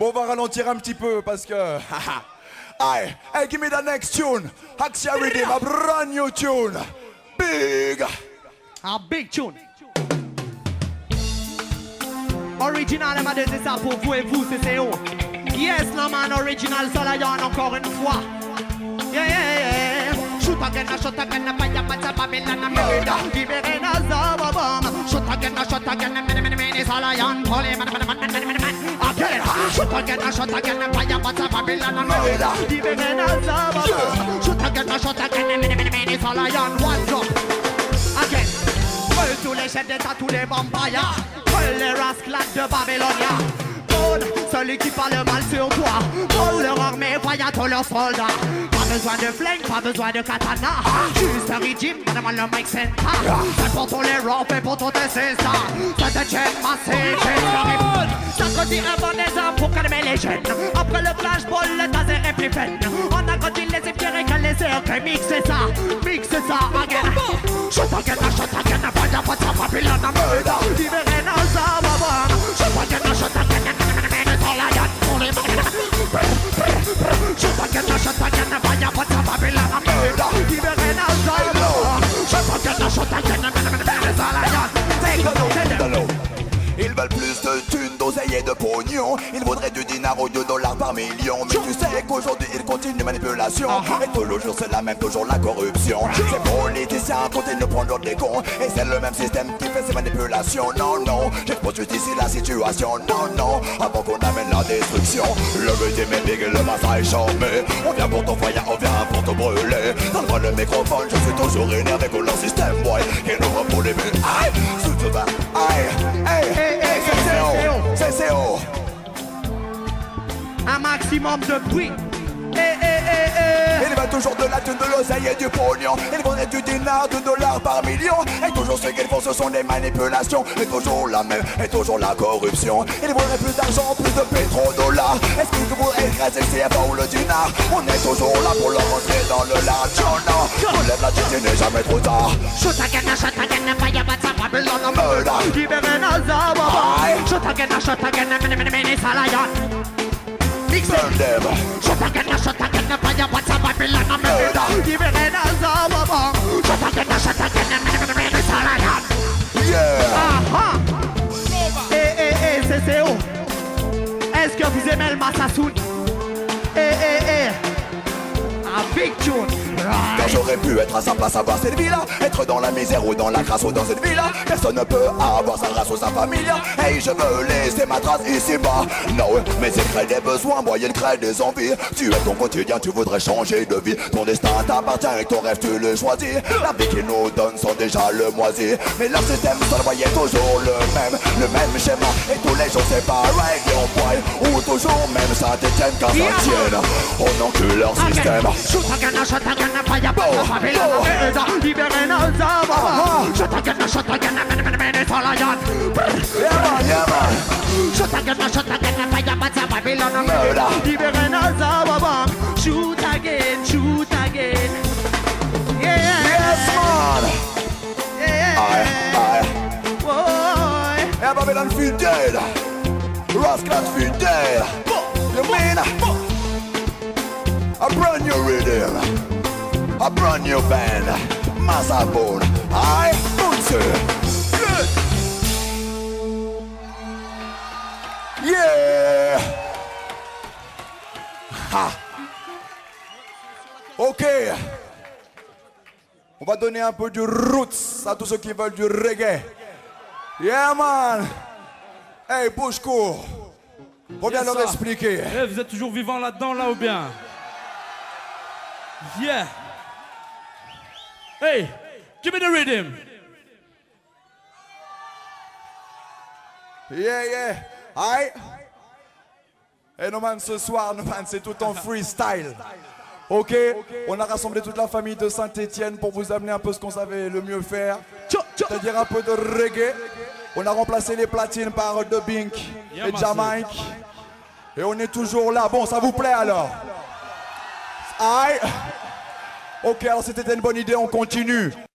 Bon, on va ralentir un petit peu parce que... Aye, hey, give me the next tune. Axia Rhythm, a brand new tune. Big. A big tune. Original, elle m'a dit ça pour vous et vous, c'est où. Yes, no man, original, ça là, y'en encore une fois. Yeah, yeah, yeah. Shoot again, fire, pata, Babylon, murder. Give it in a zaba bomb. Shoot again, many, Salayan, Polly, man. Again, shoot again, fire, pata, Babylon, murder. Give it in a zaba bomb. Shoot again, many, Salayan, one drop. Again. Tous les chefs d'état, tous les vampires, les rasclats de Babylonia. Celui qui parle mal sur toi, leur armée, voyant tous leurs soldats. Pas besoin de flingue, pas besoin de katana. Juste un régime, demande le Mike Senta. C'est pour tous les raps et pour toutes ces stars. C'est un jet massé, ça grandit un bon exemple pour calmer les jeunes. Après le flashball, le taser est plus fun. On a grandi les épierres que les cercles. Mixe ça, again. Shot again, fire, what's up, Babylon, a murder. Libéré dans sa babane. Shot again, it's all I got, holy man. Shot again, fire, what's up, Babylon, a murder. Libéré dans sa babane. Shot again, it's all I got. Take the load. Ils veulent plus de thunes, d'oseille et de pognon. Ils voudraient du dinar ou du dollar par million. Mais tu sais qu'aujourd'hui ils continuent les manipulations. Et tout le jour c'est la même, toujours la corruption. Ces politiciens continuent de prendre l'ordre des cons. Et c'est le même système qui fait ces manipulations. Non, non, j'expose juste ici la situation. Non, non, avant qu'on amène la destruction. Le rythme est big et le massacre est charmé. On vient pour ton foyer, on vient pour te brûler. Donne-moi le microphone, je suis toujours énervé avec leur système, boy. Qui nous rend pour les buts. Aïe, sous te va, aïe, aïe. CCO. Un maximum de bruit. Il va toujours de la thune, de l'oseille et du pognon. Ils voudraient du dinar, du dollar par million. Et toujours ce qu'ils font, ce sont des manipulations. Et toujours la même, et toujours la corruption. Ils voudraient plus d'argent, plus de pétrodollars. Est-ce qu'ils voudraient écraser le CFA ou le dinar? On est toujours là pour leur rentrer dans le lard. Non, non, relève la tête, il n'est jamais trop tard. Shoot again, fire, what's up, Babylon, a murder. Libéré dans sa babane. Shoot again, many, Salayan. Burn them. Shot again, fire, what's up, Babylon, a murder. Libéré dans sa babane. Shot again, many, Salayan. Yeah. C'est où? Est-ce que vous aimez le Massasoud? A big tune. Quand j'aurais pu être à sa place, avoir cette vie-là, être dans la misère ou dans la crasse ou dans cette vie-là, personne ne peut avoir sa race ou sa famille. Hey, je veux laisser ma trace ici-bas. Non, mais il crée des besoins, moi il crée des envies. Tu es ton quotidien, tu voudrais changer de vie. Ton destin t'appartient et ton rêve tu le choisis. La vie qu'ils nous donnent sont déjà le moisi. Mais leur système seul voyait toujours le même schéma. Et tous les jours c'est pareil, on boit. Ou toujours même Saint-Etienne qu'à Saint-Tienne. On encule leur système. Shoot again, fire, Babylon, a murder. Libéré dans sa babane. Shoot again, many, Salayan. Yeah man. Shoot again, fire, Babylon, a murder. Libéré dans sa babane. Shoot again. Yeah. Yes man. Yeah. Aye. Boy. Yeah, Babylon feel dead. Rascals feel dead. You mean? A brand new rhythm. A brand new band. Massabone. Aye, Bunse. Good. Yeah. Ha. Ok. On va donner un peu du roots à tous ceux qui veulent du reggae. Yeah man. Hey Bouchko, faut bien leur expliquer. Hey, vous êtes toujours vivant là-dedans, là ou bien? Yeah. Hey, give me the rhythm. Yeah. Aïe. Et no man, ce soir, no man, c'est tout en freestyle. Ok, on a rassemblé toute la famille de Saint-Etienne pour vous amener un peu ce qu'on savait le mieux faire. C'est-à-dire un peu de reggae. On a remplacé les platines par The Bink et Jamaïque. Et on est toujours là. Bon, ça vous plaît alors? Aïe. Ok, alors c'était une bonne idée, on continue.